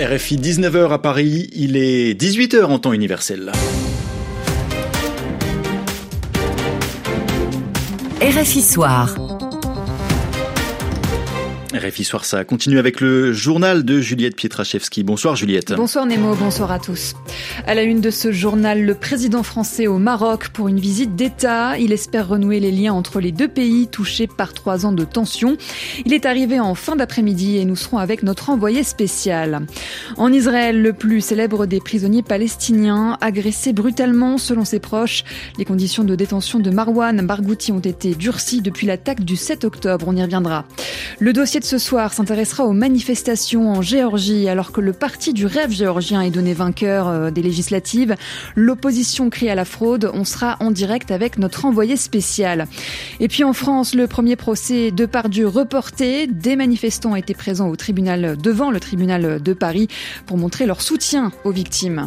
RFI 19h à Paris, il est 18h en temps universel. RFI Soir. RFI Soir, ça continue avec le journal de Juliette Pietraszewski. Bonsoir Juliette. Bonsoir Nemo, bonsoir à tous. À la une de ce journal, le président français au Maroc pour une visite d'État. Il espère renouer les liens entre les deux pays touchés par 3 ans de tension. Il est arrivé en fin d'après-midi et nous serons avec notre envoyé spécial. En Israël, le plus célèbre des prisonniers palestiniens, agressé brutalement selon ses proches. Les conditions de détention de Marwan Barghouti ont été durcies depuis l'attaque du 7 octobre. On y reviendra. Le dossier de ce soir s'intéressera aux manifestations en Géorgie. Alors que le parti du rêve géorgien est donné vainqueur des législatives, l'opposition crie à la fraude. On sera en direct avec notre envoyé spécial. Et puis en France, le premier procès Depardieu reporté. Des manifestants étaient présents devant le tribunal de Paris pour montrer leur soutien aux victimes.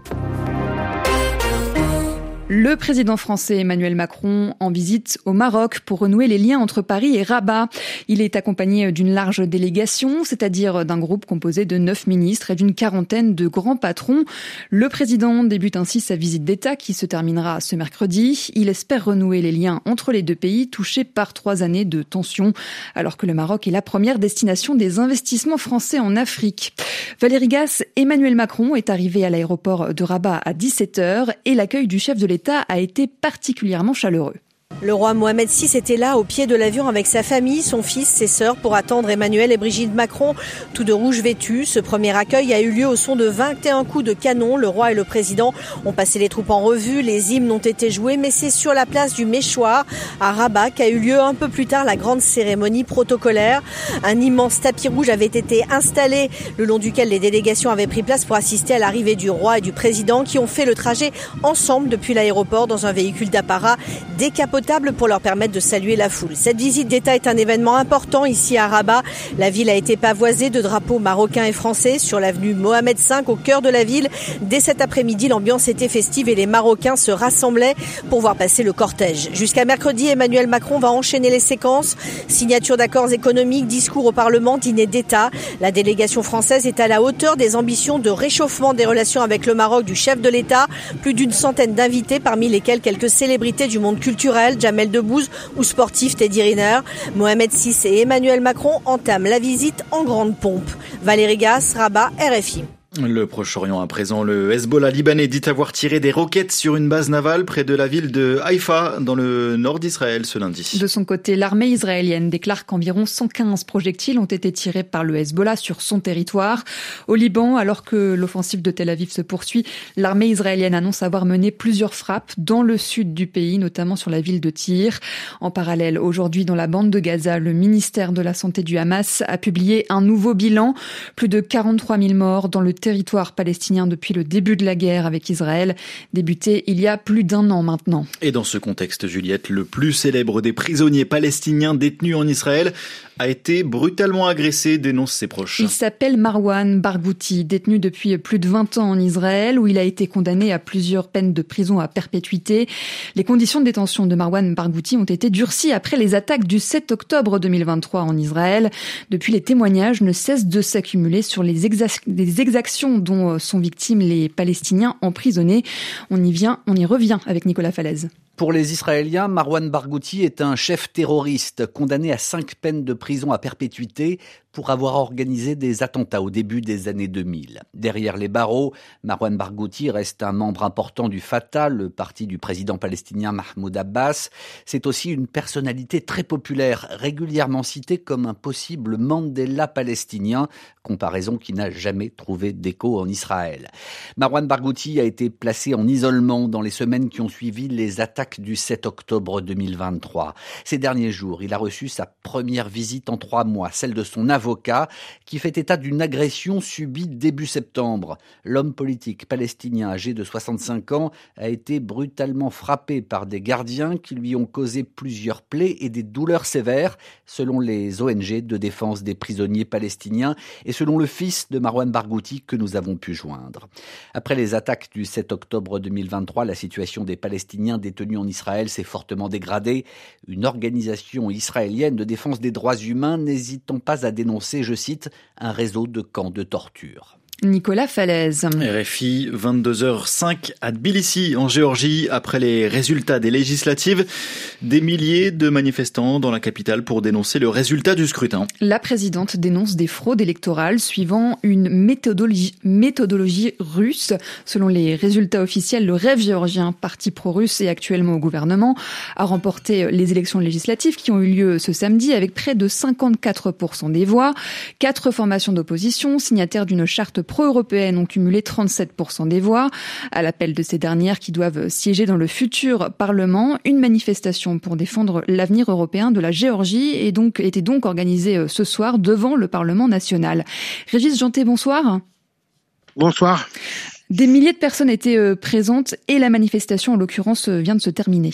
Le président français Emmanuel Macron en visite au Maroc pour renouer les liens entre Paris et Rabat. Il est accompagné d'une large délégation, c'est-à-dire d'un groupe composé de 9 ministres et d'une quarantaine de grands patrons. Le président débute ainsi sa visite d'État qui se terminera ce mercredi. Il espère renouer les liens entre les deux pays touchés par 3 années de tension, alors que le Maroc est la première destination des investissements français en Afrique. Valérie Gasse, Emmanuel Macron est arrivé à l'aéroport de Rabat à 17h et l'accueil du chef de l'État a été particulièrement chaleureux. Le roi Mohamed VI était là au pied de l'avion avec sa famille, son fils, ses sœurs pour attendre Emmanuel et Brigitte Macron, tous de rouge vêtus. Ce premier accueil a eu lieu au son de 21 coups de canon. Le roi et le président ont passé les troupes en revue, les hymnes ont été joués, mais c'est sur la place du Méchoir à Rabat qu'a eu lieu un peu plus tard la grande cérémonie protocolaire. Un immense tapis rouge avait été installé le long duquel les délégations avaient pris place pour assister à l'arrivée du roi et du président qui ont fait le trajet ensemble depuis l'aéroport dans un véhicule d'apparat décapotable pour leur permettre de saluer la foule. Cette visite d'État est un événement important ici à Rabat. La ville a été pavoisée de drapeaux marocains et français sur l'avenue Mohamed V au cœur de la ville. Dès cet après-midi, l'ambiance était festive et les Marocains se rassemblaient pour voir passer le cortège. Jusqu'à mercredi, Emmanuel Macron va enchaîner les séquences. Signature d'accords économiques, discours au Parlement, dîner d'État. La délégation française est à la hauteur des ambitions de réchauffement des relations avec le Maroc du chef de l'État. Plus d'une centaine d'invités, parmi lesquels quelques célébrités du monde culturel, Jamel Debbouze ou sportif Teddy Riner. Mohamed VI et Emmanuel Macron entament la visite en grande pompe. Valérie Gasse, Rabat, RFI. Le Proche-Orient à présent, le Hezbollah libanais dit avoir tiré des roquettes sur une base navale près de la ville de Haïfa, dans le nord d'Israël ce lundi. De son côté, l'armée israélienne déclare qu'environ 115 projectiles ont été tirés par le Hezbollah sur son territoire. Au Liban, alors que l'offensive de Tel Aviv se poursuit, l'armée israélienne annonce avoir mené plusieurs frappes dans le sud du pays, notamment sur la ville de Tyr. En parallèle, aujourd'hui, dans la bande de Gaza, le ministère de la Santé du Hamas a publié un nouveau bilan. Plus de 43 000 morts dans le territoire palestinien depuis le début de la guerre avec Israël, débutée il y a plus d'1 an maintenant. Et dans ce contexte, Juliette, le plus célèbre des prisonniers palestiniens détenus en Israël a été brutalement agressé, dénonce ses proches. Il s'appelle Marwan Barghouti, détenu depuis plus de 20 ans en Israël, où il a été condamné à plusieurs peines de prison à perpétuité. Les conditions de détention de Marwan Barghouti ont été durcies après les attaques du 7 octobre 2023 en Israël. Depuis, les témoignages ne cessent de s'accumuler sur les exactions dont sont victimes les Palestiniens emprisonnés. On y revient avec Nicolas Falaise. Pour les Israéliens, Marwan Barghouti est un chef terroriste condamné à 5 peines de prison à perpétuité pour avoir organisé des attentats au début des années 2000. Derrière les barreaux, Marwan Barghouti reste un membre important du Fatah, le parti du président palestinien Mahmoud Abbas. C'est aussi une personnalité très populaire, régulièrement citée comme un possible Mandela palestinien, comparaison qui n'a jamais trouvé d'écho en Israël. Marwan Barghouti a été placé en isolement dans les semaines qui ont suivi les attaques du 7 octobre 2023. Ces derniers jours, il a reçu sa première visite en 3 mois, celle de son avocat qui fait état d'une agression subie début septembre. L'homme politique palestinien âgé de 65 ans a été brutalement frappé par des gardiens qui lui ont causé plusieurs plaies et des douleurs sévères, selon les ONG de défense des prisonniers palestiniens et selon le fils de Marwan Barghouti que nous avons pu joindre. Après les attaques du 7 octobre 2023, la situation des Palestiniens détenus en Israël s'est fortement dégradée. Une organisation israélienne de défense des droits humains n'hésitant pas à dénoncer, je cite, un réseau de camps de torture. Nicolas Falaise. RFI, 22h05 à Tbilissi, en Géorgie. Après les résultats des législatives, des milliers de manifestants dans la capitale pour dénoncer le résultat du scrutin. La présidente dénonce des fraudes électorales suivant une méthodologie russe. Selon les résultats officiels, le Rêve géorgien, parti pro-russe et actuellement au gouvernement, a remporté les élections législatives qui ont eu lieu ce samedi avec près de 54% des voix. 4 formations d'opposition, signataires d'une charte pro-européennes, ont cumulé 37% des voix. À l'appel de ces dernières qui doivent siéger dans le futur Parlement, une manifestation pour défendre l'avenir européen de la Géorgie était donc organisée ce soir devant le Parlement national. Régis Janté, bonsoir. Bonsoir. Des milliers de personnes étaient présentes et la manifestation, en l'occurrence, vient de se terminer.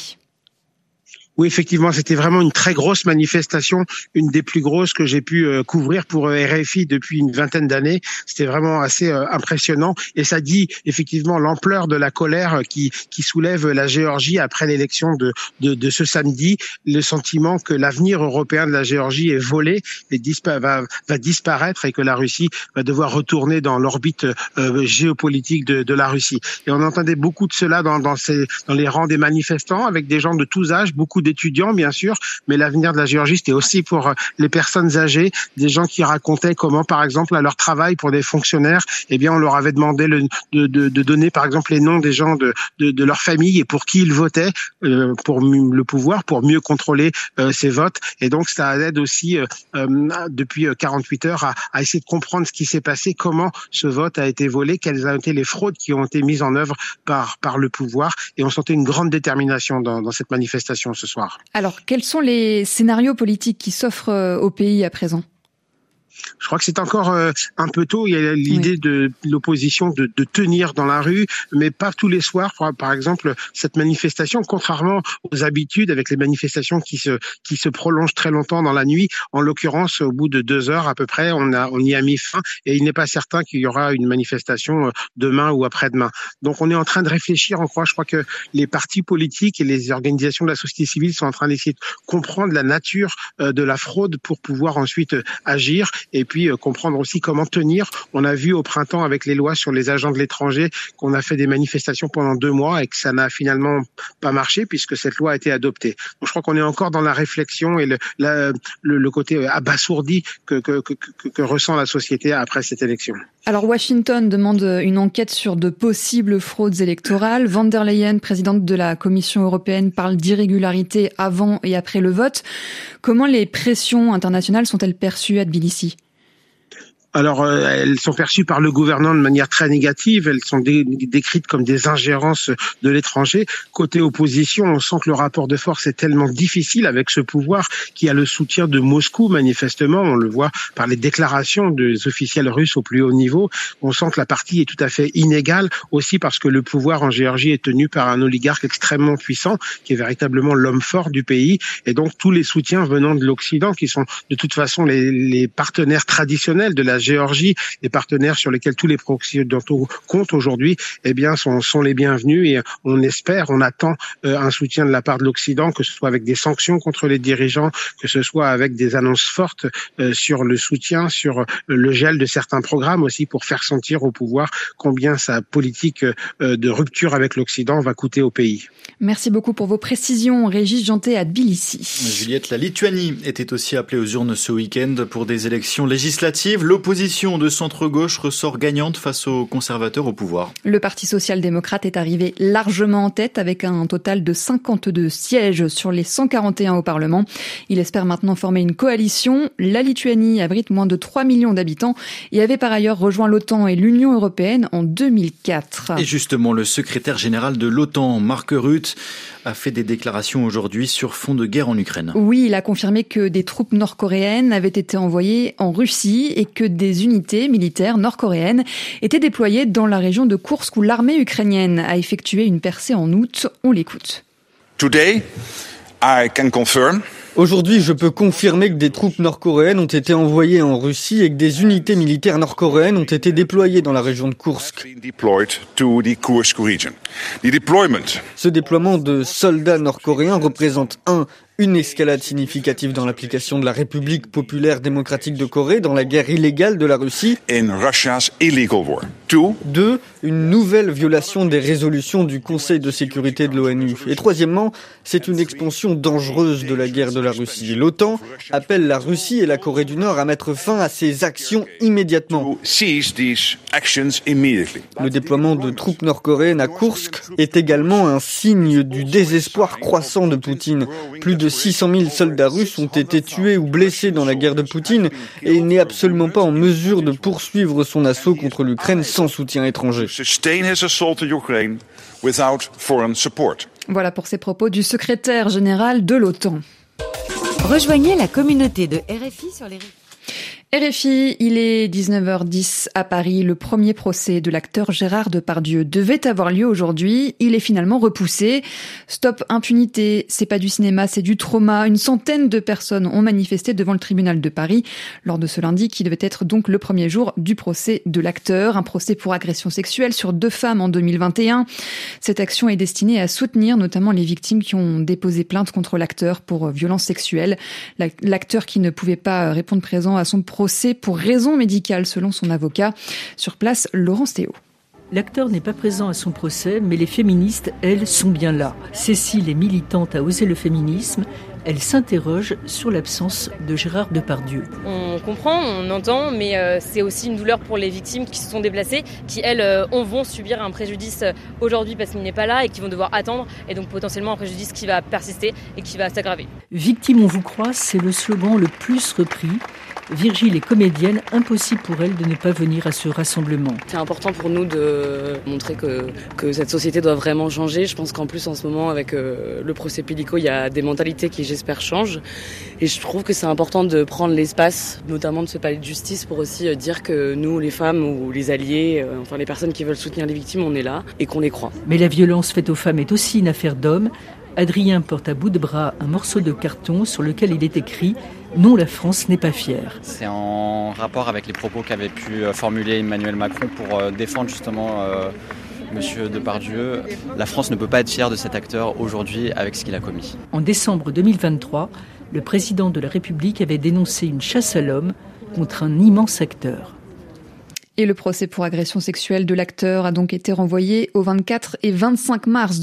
Oui, effectivement, c'était vraiment une très grosse manifestation, une des plus grosses que j'ai pu couvrir pour RFI depuis une vingtaine d'années. C'était vraiment assez impressionnant et ça dit effectivement l'ampleur de la colère qui soulève la Géorgie après l'élection de ce samedi. Le sentiment que l'avenir européen de la Géorgie est volé et va disparaître et que la Russie va devoir retourner dans l'orbite géopolitique de la Russie. Et on entendait beaucoup de cela dans les rangs des manifestants avec des gens de tous âges, beaucoup d'étudiants bien sûr, mais l'avenir de la Géorgie c'était aussi pour les personnes âgées, des gens qui racontaient comment par exemple à leur travail pour des fonctionnaires, eh bien on leur avait demandé de donner par exemple les noms des gens de leur famille et pour qui ils votaient pour le pouvoir, pour mieux contrôler ces votes, et donc ça aide aussi depuis 48 heures à essayer de comprendre ce qui s'est passé, comment ce vote a été volé, quelles ont été les fraudes qui ont été mises en œuvre par le pouvoir, et on sentait une grande détermination dans cette manifestation ce soir. Alors, quels sont les scénarios politiques qui s'offrent au pays à présent ? Je crois que c'est encore un peu tôt. Il y a l'idée de l'opposition de tenir dans la rue, mais pas tous les soirs. Par exemple, cette manifestation, contrairement aux habitudes avec les manifestations qui se prolongent très longtemps dans la nuit, en l'occurrence, au bout de 2 heures à peu près, on y a mis fin et il n'est pas certain qu'il y aura une manifestation demain ou après-demain. Donc on est en train de réfléchir, je crois que les partis politiques et les organisations de la société civile sont en train d'essayer de comprendre la nature de la fraude pour pouvoir ensuite agir. Et puis comprendre aussi comment tenir. On a vu au printemps avec les lois sur les agents de l'étranger qu'on a fait des manifestations pendant 2 mois et que ça n'a finalement pas marché puisque cette loi a été adoptée. Donc, je crois qu'on est encore dans la réflexion et le côté abasourdi que ressent la société après cette élection. Alors Washington demande une enquête sur de possibles fraudes électorales. Von der Leyen, présidente de la Commission européenne, parle d'irrégularités avant et après le vote. Comment les pressions internationales sont-elles perçues à Tbilissi ? Alors, elles sont perçues par le gouvernement de manière très négative. Elles sont décrites comme des ingérences de l'étranger. Côté opposition, on sent que le rapport de force est tellement difficile avec ce pouvoir qui a le soutien de Moscou, manifestement. On le voit par les déclarations des officiels russes au plus haut niveau. On sent que la partie est tout à fait inégale, aussi parce que le pouvoir en Géorgie est tenu par un oligarque extrêmement puissant, qui est véritablement l'homme fort du pays. Et donc, tous les soutiens venant de l'Occident, qui sont de toute façon les partenaires traditionnels de la Géorgie, les partenaires sur lesquels tous les pro-occidentaux comptent aujourd'hui, eh bien, sont les bienvenus et on espère, on attend un soutien de la part de l'Occident, que ce soit avec des sanctions contre les dirigeants, que ce soit avec des annonces fortes sur le soutien, sur le gel de certains programmes aussi pour faire sentir au pouvoir combien sa politique de rupture avec l'Occident va coûter au pays. Merci beaucoup pour vos précisions, Régis Janté à Tbilissi. Juliette, la Lituanie était aussi appelée aux urnes ce week-end pour des élections législatives. L'opposition de centre-gauche ressort gagnante face aux conservateurs au pouvoir. Le Parti social-démocrate est arrivé largement en tête avec un total de 52 sièges sur les 141 au Parlement. Il espère maintenant former une coalition. La Lituanie abrite moins de 3 millions d'habitants et avait par ailleurs rejoint l'OTAN et l'Union européenne en 2004. Et justement, le secrétaire général de l'OTAN, Mark Rutte, a fait des déclarations aujourd'hui sur fond de guerre en Ukraine. Oui, il a confirmé que des troupes nord-coréennes avaient été envoyées en Russie et que des unités militaires nord-coréennes étaient déployées dans la région de Koursk où l'armée ukrainienne a effectué une percée en août. On l'écoute. Today, I can confirm Aujourd'hui, je peux confirmer que des troupes nord-coréennes ont été envoyées en Russie et que des unités militaires nord-coréennes ont été déployées dans la région de Koursk. Ce déploiement de soldats nord-coréens représente une escalade significative dans l'application de la République populaire démocratique de Corée dans la guerre illégale de la Russie. 2. Une nouvelle violation des résolutions du Conseil de sécurité de l'ONU. Et troisièmement, c'est une expansion dangereuse de la guerre de la Russie. L'OTAN appelle la Russie et la Corée du Nord à mettre fin à ces actions immédiatement. Le déploiement de troupes nord-coréennes à Koursk est également un signe du désespoir croissant de Poutine. Plus de 600 000 soldats russes ont été tués ou blessés dans la guerre de Poutine et il n'est absolument pas en mesure de poursuivre son assaut contre l'Ukraine sans soutien étranger. Voilà pour ces propos du secrétaire général de l'OTAN. Rejoignez la communauté de RFI sur les réseaux. RFI, il est 19h10 à Paris. Le premier procès de l'acteur Gérard Depardieu devait avoir lieu aujourd'hui. Il est finalement repoussé. Stop impunité, c'est pas du cinéma, c'est du trauma. Une centaine de personnes ont manifesté devant le tribunal de Paris lors de ce lundi qui devait être donc le premier jour du procès de l'acteur. Un procès pour agression sexuelle sur 2 femmes en 2021. Cette action est destinée à soutenir notamment les victimes qui ont déposé plainte contre l'acteur pour violences sexuelles. L'acteur qui ne pouvait pas répondre présent à son procès pour raison médicale selon son avocat. Sur place, Laurence Théo. L'acteur n'est pas présent à son procès, mais les féministes, elles, sont bien là. Cécile est militante à Oser le féminisme. Elle s'interroge sur l'absence de Gérard Depardieu. On comprend, on entend, mais c'est aussi une douleur pour les victimes qui se sont déplacées, qui elles vont subir un préjudice aujourd'hui parce qu'il n'est pas là et qui vont devoir attendre, et donc potentiellement un préjudice qui va persister et qui va s'aggraver. Victime, on vous croit, c'est le slogan le plus repris. Virgile est comédienne, impossible pour elle de ne pas venir à ce rassemblement. C'est important pour nous de montrer que cette société doit vraiment changer. Je pense qu'en plus en ce moment avec le procès Pélico, il y a des mentalités qui j'espère changent. Et je trouve que c'est important de prendre l'espace, notamment de ce palais de justice, pour aussi dire que nous, les femmes ou les alliés, enfin les personnes qui veulent soutenir les victimes, on est là et qu'on les croit. Mais la violence faite aux femmes est aussi une affaire d'hommes. Adrien porte à bout de bras un morceau de carton sur lequel il est écrit « Non, la France n'est pas fière ». C'est en rapport avec les propos qu'avait pu formuler Emmanuel Macron pour défendre justement Monsieur Depardieu. La France ne peut pas être fière de cet acteur aujourd'hui avec ce qu'il a commis. En décembre 2023, le président de la République avait dénoncé une chasse à l'homme contre un immense acteur. Et le procès pour agression sexuelle de l'acteur a donc été renvoyé au 24 et 25 mars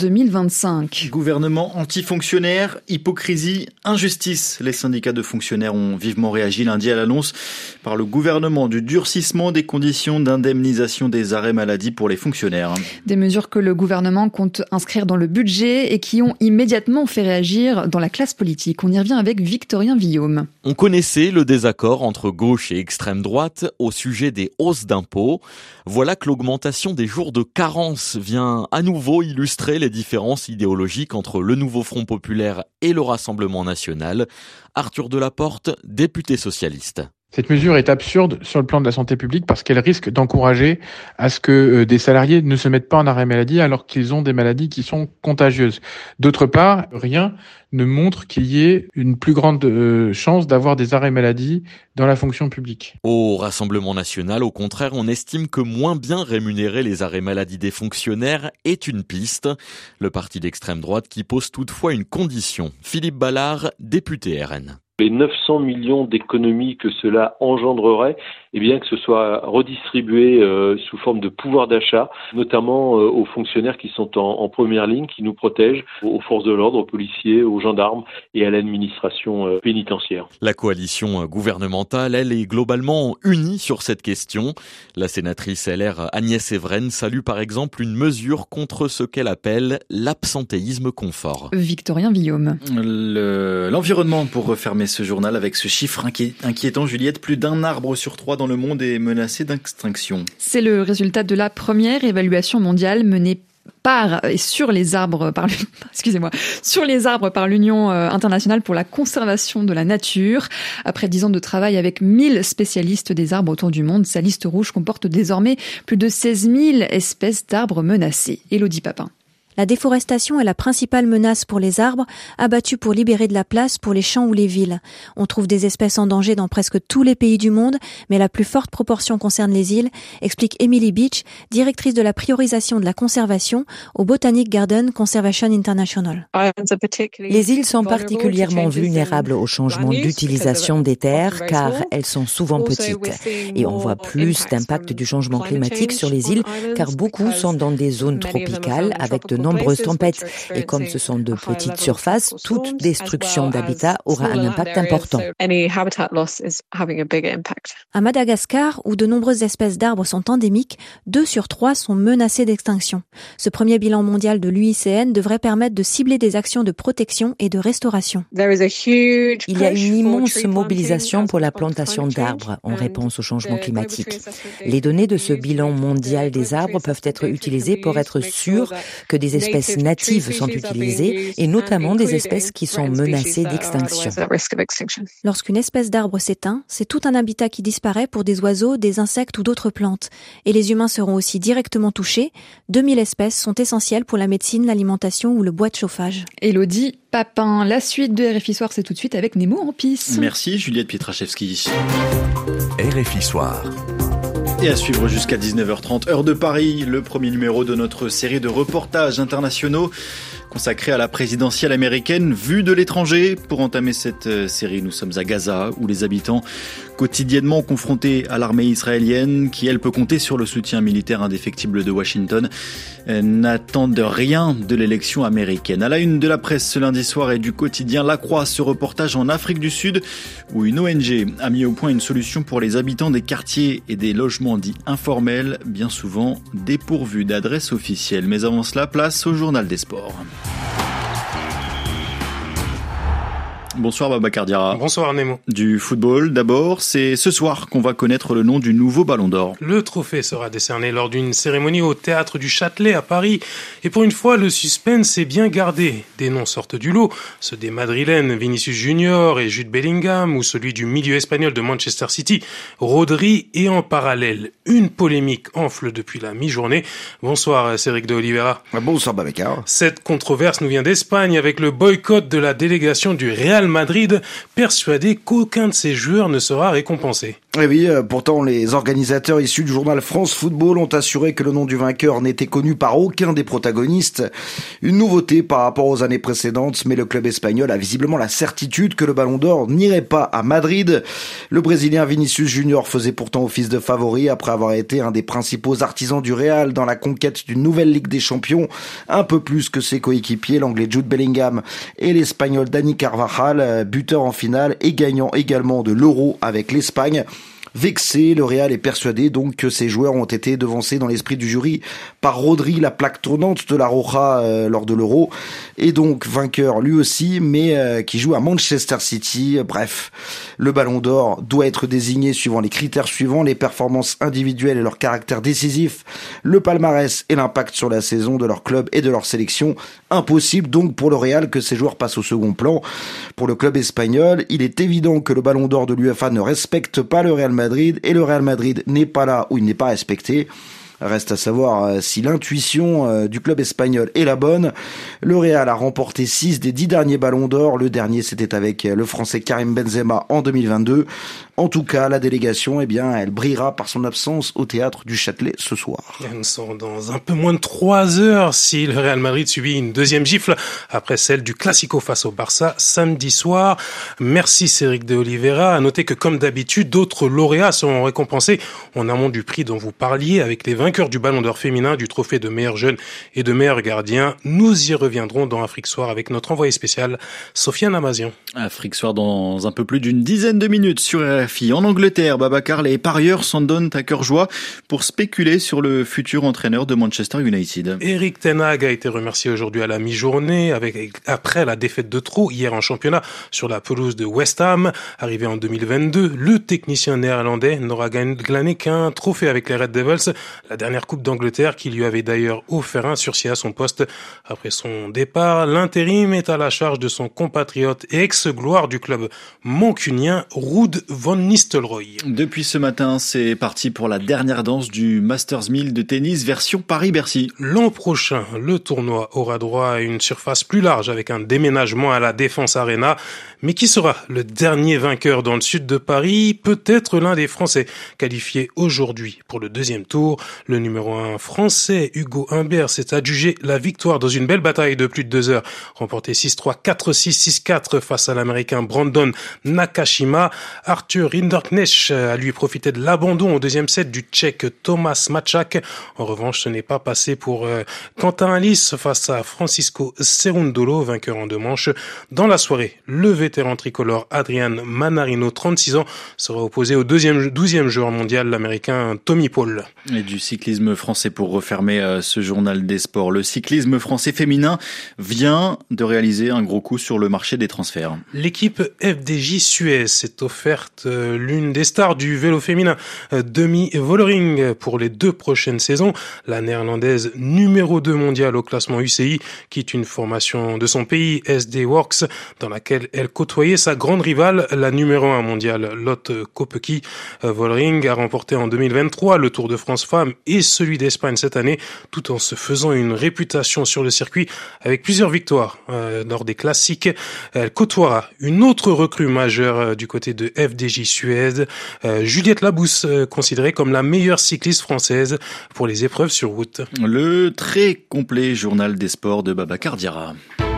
2025. Gouvernement antifonctionnaire, hypocrisie, injustice. Les syndicats de fonctionnaires ont vivement réagi lundi à l'annonce par le gouvernement du durcissement des conditions d'indemnisation des arrêts maladie pour les fonctionnaires. Des mesures que le gouvernement compte inscrire dans le budget et qui ont immédiatement fait réagir dans la classe politique. On y revient avec Victorien Villaume. On connaissait le désaccord entre gauche et extrême droite au sujet des hausses d'impôts. Voilà que l'augmentation des jours de carence vient à nouveau illustrer les différences idéologiques entre le Nouveau Front Populaire et le Rassemblement National. Arthur Delaporte, député socialiste. Cette mesure est absurde sur le plan de la santé publique parce qu'elle risque d'encourager à ce que des salariés ne se mettent pas en arrêt maladie alors qu'ils ont des maladies qui sont contagieuses. D'autre part, rien ne montre qu'il y ait une plus grande chance d'avoir des arrêts maladie dans la fonction publique. Au Rassemblement National, au contraire, on estime que moins bien rémunérer les arrêts maladie des fonctionnaires est une piste. Le parti d'extrême droite qui pose toutefois une condition. Philippe Ballard, député RN. Les 900 millions d'économies que cela engendrerait, eh bien que ce soit redistribué sous forme de pouvoir d'achat, notamment aux fonctionnaires qui sont en première ligne, qui nous protègent, aux forces de l'ordre, aux policiers, aux gendarmes et à l'administration pénitentiaire. La coalition gouvernementale, elle, est globalement unie sur cette question. La sénatrice LR Agnès Evren salue par exemple une mesure contre ce qu'elle appelle l'absentéisme confort. Victorien Villaume. L'environnement pour refermer ce journal avec ce chiffre inquiétant, Juliette. Plus d'un arbre sur 3 dans le monde est menacé d'extinction. C'est le résultat de la première évaluation mondiale menée sur les arbres par l'Union internationale pour la conservation de la nature. Après 10 ans de travail avec 1000 spécialistes des arbres autour du monde, sa liste rouge comporte désormais plus de 16 000 espèces d'arbres menacés. Élodie Papin. La déforestation est la principale menace pour les arbres, abattus pour libérer de la place pour les champs ou les villes. On trouve des espèces en danger dans presque tous les pays du monde, mais la plus forte proportion concerne les îles, explique Emily Beach, directrice de la priorisation de la conservation au Botanic Garden Conservation International. Les îles sont particulièrement vulnérables au changement d'utilisation des terres car elles sont souvent petites. Et on voit plus d'impact du changement climatique sur les îles car beaucoup sont dans des zones tropicales avec de nombreuses tempêtes. Et comme ce sont de petites surfaces, toute destruction d'habitat aura un impact important. À Madagascar, où de nombreuses espèces d'arbres sont endémiques, 2 sur 3 sont menacées d'extinction. Ce premier bilan mondial de l'UICN devrait permettre de cibler des actions de protection et de restauration. Il y a une immense mobilisation pour la plantation d'arbres en réponse au changement climatique. Les données de ce bilan mondial des arbres peuvent être utilisées pour être sûr que des espèces natives sont utilisées et notamment des espèces qui sont menacées d'extinction. Lorsqu'une espèce d'arbre s'éteint, c'est tout un habitat qui disparaît pour des oiseaux, des insectes ou d'autres plantes. Et les humains seront aussi directement touchés. 2000 espèces sont essentielles pour la médecine, l'alimentation ou le bois de chauffage. Élodie Papin, la suite de RFI Soir, c'est tout de suite avec Nemo en piste. Merci Juliette Pietraszewski. RFI Soir. Et à suivre jusqu'à 19h30, heure de Paris, le premier numéro de notre série de reportages internationaux consacré à la présidentielle américaine vue de l'étranger. Pour entamer cette série, nous sommes à Gaza, où les habitants quotidiennement confrontés à l'armée israélienne, qui elle peut compter sur le soutien militaire indéfectible de Washington, n'attendent rien de l'élection américaine. À la une de la presse ce lundi soir et du quotidien La Croix, ce reportage en Afrique du Sud, où une ONG a mis au point une solution pour les habitants des quartiers et des logements dits informels, bien souvent dépourvus d'adresse officielle. Mais avant cela, place au journal des sports. Bonsoir Babacar Diarra. Bonsoir Nemo. Du football d'abord, c'est ce soir qu'on va connaître le nom du nouveau Ballon d'Or. Le trophée sera décerné lors d'une cérémonie au Théâtre du Châtelet à Paris. Et pour une fois, le suspense est bien gardé. Des noms sortent du lot, ceux des Madrilènes Vinicius Junior et Jude Bellingham ou celui du milieu espagnol de Manchester City, Rodri, et en parallèle, une polémique enfle depuis la mi-journée. Bonsoir Cédric de Oliveira. Bonsoir Babacar. Cette controverse nous vient d'Espagne avec le boycott de la délégation du Real Madrid, persuadé qu'aucun de ses joueurs ne sera récompensé. Et oui, pourtant les organisateurs issus du journal France Football ont assuré que le nom du vainqueur n'était connu par aucun des protagonistes. Une nouveauté par rapport aux années précédentes, mais le club espagnol a visiblement la certitude que le Ballon d'Or n'irait pas à Madrid. Le Brésilien Vinicius Junior faisait pourtant office de favori après avoir été un des principaux artisans du Real dans la conquête d'une nouvelle Ligue des Champions, un peu plus que ses coéquipiers, l'Anglais Jude Bellingham et l'Espagnol Dani Carvajal, buteur en finale et gagnant également de l'Euro avec l'Espagne. Vexé, le Real est persuadé donc que ses joueurs ont été devancés dans l'esprit du jury par Rodri, la plaque tournante de la Roja lors de l'Euro, et donc vainqueur lui aussi, mais qui joue à Manchester City. Bref, le Ballon d'Or doit être désigné suivant les critères suivants: les performances individuelles et leur caractère décisif, le palmarès et l'impact sur la saison de leur club et de leur sélection. Impossible donc pour le Real que ses joueurs passent au second plan. Pour le club espagnol, il est évident que le Ballon d'Or de l'UEFA ne respecte pas le Real Madrid, et le Real Madrid n'est pas là où il n'est pas respecté. Reste à savoir si l'intuition du club espagnol est la bonne. Le Real a remporté 6 des 10 derniers Ballons d'Or. Le dernier, c'était avec le Français Karim Benzema en 2022. En tout cas, la délégation, elle brillera par son absence au Théâtre du Châtelet ce soir. Nous sommes dans un peu moins de 3 heures si le Real Madrid subit une deuxième gifle après celle du Classico face au Barça samedi soir. Merci Cédric de Oliveira. À noter que comme d'habitude, d'autres lauréats seront récompensés en amont du prix dont vous parliez avec les vainqueurs du Ballon d'Or féminin, du trophée de meilleur jeune et de meilleur gardien. Nous y reviendrons dans Afrique Soir avec notre envoyé spécial, Sofiane Amazian. Afrique Soir dans un peu plus d'une dizaine de minutes sur RFI. En Angleterre, Babacar, les parieurs s'en donnent à cœur joie pour spéculer sur le futur entraîneur de Manchester United. Erik ten Hag a été remercié aujourd'hui à la mi-journée après la défaite de trop hier en championnat sur la pelouse de West Ham. Arrivé en 2022, le technicien néerlandais n'aura glané qu'un trophée avec les Red Devils, la dernière Coupe d'Angleterre qui lui avait d'ailleurs offert un sursis à son poste. Après son départ, l'intérim est à la charge de son compatriote et ex-gloire du club mancunien, Ruud van Nistelrooy. Depuis ce matin, c'est parti pour la dernière danse du Masters 1000 de tennis version Paris-Bercy. L'an prochain, le tournoi aura droit à une surface plus large avec un déménagement à la Défense Arena. Mais qui sera le dernier vainqueur dans le sud de Paris? Peut-être l'un des Français qualifiés aujourd'hui pour le deuxième tour. Le numéro 1 français, Hugo Humbert, s'est adjugé la victoire dans une belle bataille de plus de 2 heures. Remporté 6-3, 4-6, 6-4 face à l'Américain Brandon Nakashima. Arthur Rinderknecht a lui profité de l'abandon au deuxième set du Tchèque Thomas Mačák. En revanche, ce n'est pas passé pour Quentin Alice face à Francisco Cerundolo, vainqueur en 2 manches. Dans la soirée, le vétéran tricolore Adrian Manarino, 36 ans, sera opposé au 12e joueur mondial, l'Américain Tommy Paul. Et du cyclisme français pour refermer ce journal des sports. Le cyclisme français féminin vient de réaliser un gros coup sur le marché des transferts. L'équipe FDJ Suez s'est offerte l'une des stars du vélo féminin, Demi Vollering, pour les 2 prochaines saisons. La néerlandaise numéro 2 mondiale au classement UCI quitte une formation de son pays, SD Works, dans laquelle elle côtoyait sa grande rivale, la numéro 1 mondiale, Lotte Kopecky. Vollering a remporté en 2023 le Tour de France Femmes et celui d'Espagne cette année, tout en se faisant une réputation sur le circuit avec plusieurs victoires lors des classiques. Elle côtoiera une autre recrue majeure du côté de FDJ Suez, Juliette Labousse, considérée comme la meilleure cycliste française pour les épreuves sur route. Le très complet journal des sports de Babacar Diarra.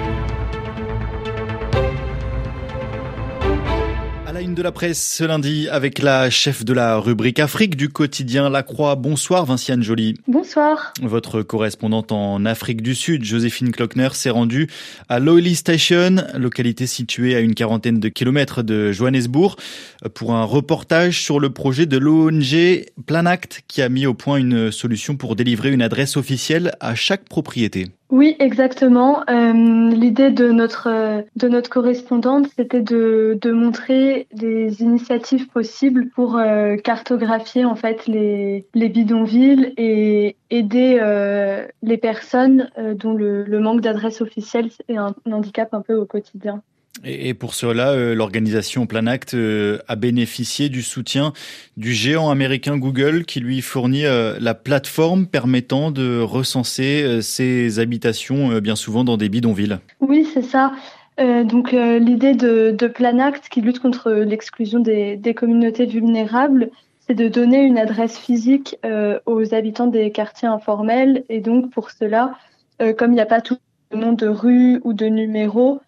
À la une de la presse ce lundi avec la chef de la rubrique Afrique du quotidien La Croix. Bonsoir Vinciane Joly. Bonsoir. Votre correspondante en Afrique du Sud, Joséphine Klockner, s'est rendue à Loili Station, localité située à une 40aine de kilomètres de Johannesburg, pour un reportage sur le projet de l'ONG Planact qui a mis au point une solution pour délivrer une adresse officielle à chaque propriété. Oui, exactement. L'idée de notre correspondante, c'était de montrer des initiatives possibles pour cartographier en fait les bidonvilles et aider les personnes dont le manque d'adresse officielle est un handicap un peu au quotidien. Et pour cela, l'organisation Planact a bénéficié du soutien du géant américain Google qui lui fournit la plateforme permettant de recenser ces habitations bien souvent dans des bidonvilles. Oui, c'est ça. Donc l'idée de Planact qui lutte contre l'exclusion des communautés vulnérables, c'est de donner une adresse physique aux habitants des quartiers informels. Et donc pour cela, comme il n'y a pas tout le nom de rue ou de numéro,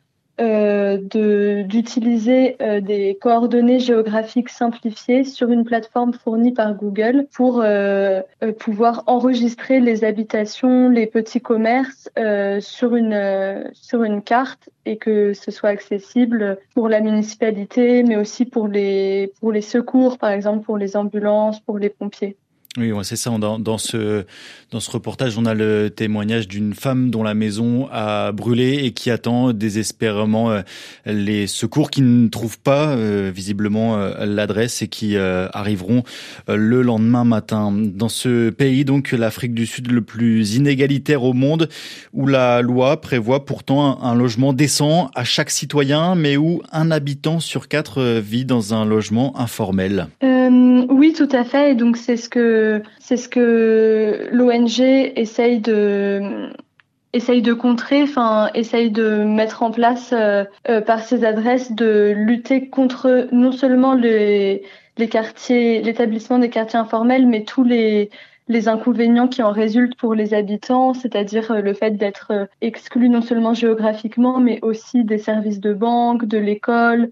d'utiliser des coordonnées géographiques simplifiées sur une plateforme fournie par Google pour pouvoir enregistrer les habitations, les petits commerces sur une carte et que ce soit accessible pour la municipalité, mais aussi pour les secours, par exemple pour les ambulances, pour les pompiers. Oui, c'est ça. Dans ce reportage, on a le témoignage d'une femme dont la maison a brûlé et qui attend désespérément les secours, qui ne trouvent pas visiblement l'adresse et qui arriveront le lendemain matin. Dans ce pays, donc l'Afrique du Sud, le plus inégalitaire au monde, où la loi prévoit pourtant un logement décent à chaque citoyen, mais où un habitant sur 4 vit dans un logement informel. Oui, tout à fait. Et donc c'est ce que l'ONG essaye de contrer, essaye de mettre en place par ces adresses, de lutter contre non seulement l'établissement des quartiers informels, mais tous les inconvénients qui en résultent pour les habitants, c'est-à-dire le fait d'être exclus non seulement géographiquement, mais aussi des services de banque, de l'école,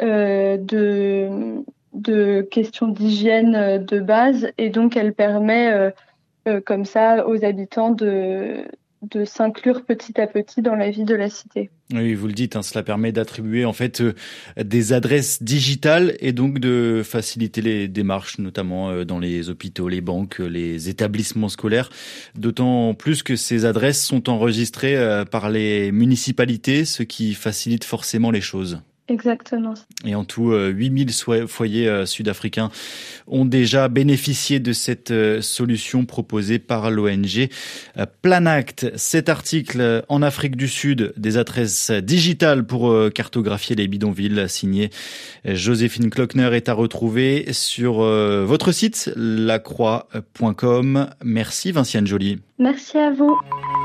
de questions d'hygiène de base. Et donc elle permet comme ça aux habitants de s'inclure petit à petit dans la vie de la cité. Oui, vous le dites, cela permet d'attribuer en fait des adresses digitales et donc de faciliter les démarches, notamment dans les hôpitaux, les banques, les établissements scolaires. D'autant plus que ces adresses sont enregistrées par les municipalités, ce qui facilite forcément les choses. Exactement. Et en tout, 8000 foyers sud-africains ont déjà bénéficié de cette solution proposée par l'ONG Planact. Cet article en Afrique du Sud, des adresses digitales pour cartographier les bidonvilles, signé Joséphine Klockner, est à retrouver sur votre site lacroix.com. Merci Vinciane Joly. Merci à vous.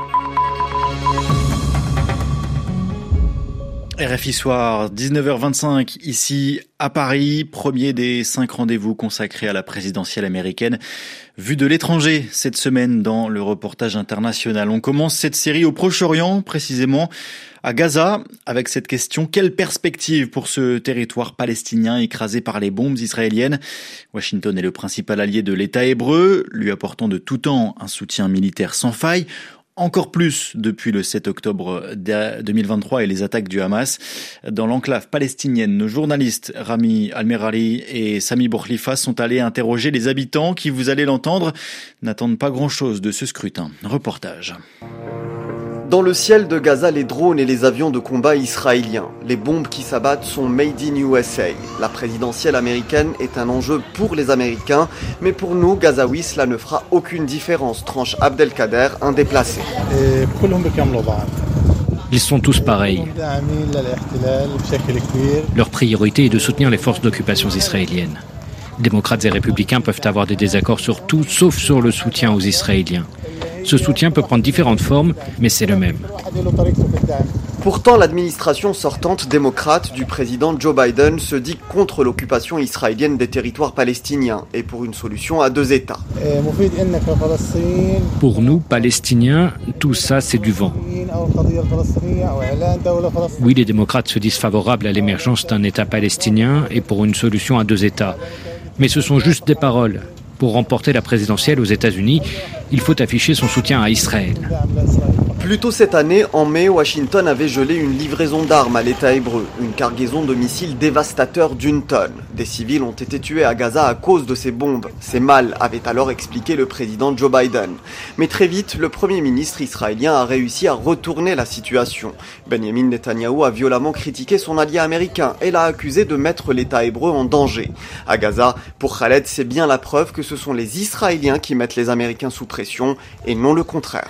RFI Soir, 19h25, ici à Paris, premier des 5 rendez-vous consacrés à la présidentielle américaine. Vue de l'étranger cette semaine dans le reportage international. On commence cette série au Proche-Orient, précisément à Gaza, avec cette question: quelle perspective pour ce territoire palestinien écrasé par les bombes israéliennes? Washington est le principal allié de l'État hébreu, lui apportant de tout temps un soutien militaire sans faille. Encore plus depuis le 7 octobre 2023 et les attaques du Hamas. Dans l'enclave palestinienne, nos journalistes Rami Al-Merali et Sami Bourkhlifa sont allés interroger les habitants qui, vous allez l'entendre, n'attendent pas grand-chose de ce scrutin. Reportage. Dans le ciel de Gaza, les drones et les avions de combat israéliens. Les bombes qui s'abattent sont made in USA. La présidentielle américaine est un enjeu pour les Américains, mais pour nous, Gazaouis, cela ne fera aucune différence, tranche Abdelkader, un déplacé. Ils sont tous pareils. Leur priorité est de soutenir les forces d'occupation israéliennes. Démocrates et républicains peuvent avoir des désaccords sur tout, sauf sur le soutien aux Israéliens. Ce soutien peut prendre différentes formes, mais c'est le même. Pourtant, l'administration sortante démocrate du président Joe Biden se dit contre l'occupation israélienne des territoires palestiniens et pour une solution à 2 États. Pour nous, Palestiniens, tout ça, c'est du vent. Oui, les démocrates se disent favorables à l'émergence d'un État palestinien et pour une solution à 2 États. Mais ce sont juste des paroles. Pour remporter la présidentielle aux États-Unis, il faut afficher son soutien à Israël. Plus tôt cette année, en mai, Washington avait gelé une livraison d'armes à l'État hébreu, une cargaison de missiles dévastateurs d'1 tonne. Des civils ont été tués à Gaza à cause de ces bombes. C'est mal, avait alors expliqué le président Joe Biden. Mais très vite, le premier ministre israélien a réussi à retourner la situation. Benjamin Netanyahou a violemment critiqué son allié américain et l'a accusé de mettre l'État hébreu en danger. À Gaza, pour Khaled, c'est bien la preuve que ce sont les Israéliens qui mettent les Américains sous pression et non le contraire.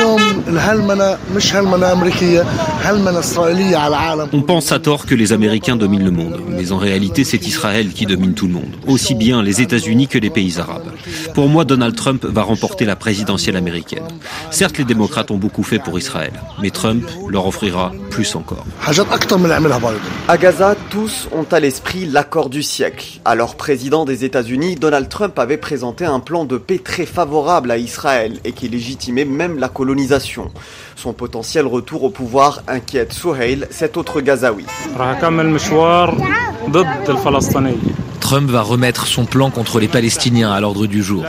On pense à tort que les Américains dominent le monde, mais en réalité c'est Israël qui domine tout le monde, aussi bien les États-Unis que les pays arabes. Pour moi, Donald Trump va remporter la présidentielle américaine. Certes, les démocrates ont beaucoup fait pour Israël, mais Trump leur offrira plus encore. À Gaza, tous ont à l'esprit l'accord du siècle. Alors président des États-Unis, Donald Trump avait présenté un plan de paix très favorable à Israël et qui légitimait même la colonisation. Son potentiel retour au pouvoir inquiète Souheil, cet autre Gazaoui. Trump va remettre son plan contre les Palestiniens à l'ordre du jour.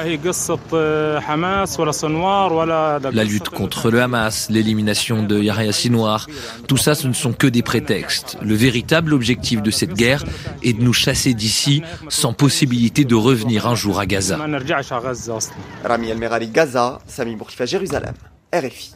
La lutte contre le Hamas, l'élimination de Yahya Sinwar, tout ça, ce ne sont que des prétextes. Le véritable objectif de cette guerre est de nous chasser d'ici sans possibilité de revenir un jour à Gaza. Rami Al-Merali, Gaza, Sami Bourkhlifa, Jérusalem, RFI.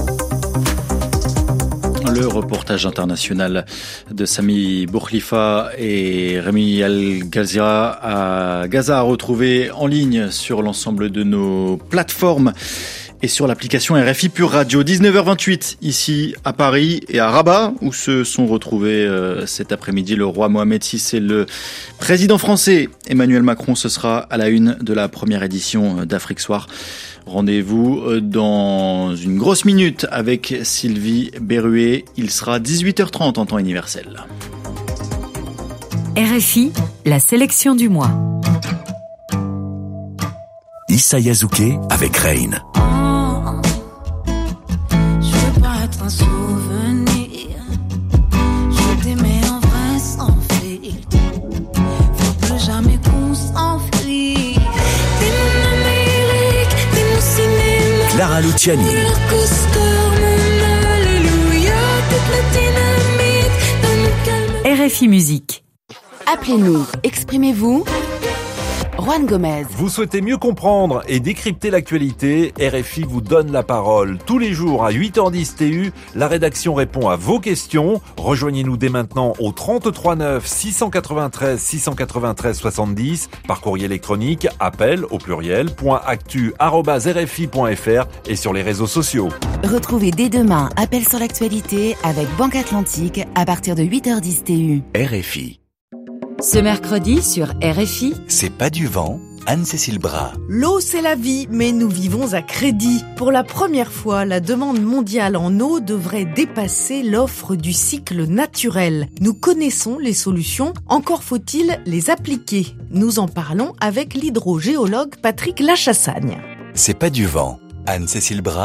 Le reportage international de Sami Bourkhlifa et Rami Al-Ghazira à Gaza à retrouver en ligne sur l'ensemble de nos plateformes et sur l'application RFI Pure Radio. 19h28 ici à Paris et à Rabat où se sont retrouvés cet après-midi le roi Mohamed VI et le président français Emmanuel Macron. Ce sera à la une de la première édition d'Afrique Soir. Rendez-vous dans une grosse minute avec Sylvie Berruet. Il sera 18h30 en temps universel. RFI, la sélection du mois. Issa Yazouké avec Rain. Je veux pas être un souvenir. Je t'aimais en vrai sans filtre. Faut plus jamais qu'on s'enfuit. Clara Luciani. RFI Musique. Appelez-nous, exprimez-vous Juan Gomez. Vous souhaitez mieux comprendre et décrypter l'actualité, RFI vous donne la parole. Tous les jours à 8h10 TU, la rédaction répond à vos questions. Rejoignez-nous dès maintenant au 33 9 693 693 70 par courrier électronique, appel au pluriel, .actu@rfi.fr et sur les réseaux sociaux. Retrouvez dès demain Appel sur l'actualité avec Banque Atlantique à partir de 8h10 TU. RFI. Ce mercredi sur RFI, C'est pas du vent, Anne-Cécile Bras. L'eau, c'est la vie, mais nous vivons à crédit. Pour la première fois, la demande mondiale en eau devrait dépasser l'offre du cycle naturel. Nous connaissons les solutions, encore faut-il les appliquer. Nous en parlons avec l'hydrogéologue Patrick Lachassagne. C'est pas du vent, Anne-Cécile Bras.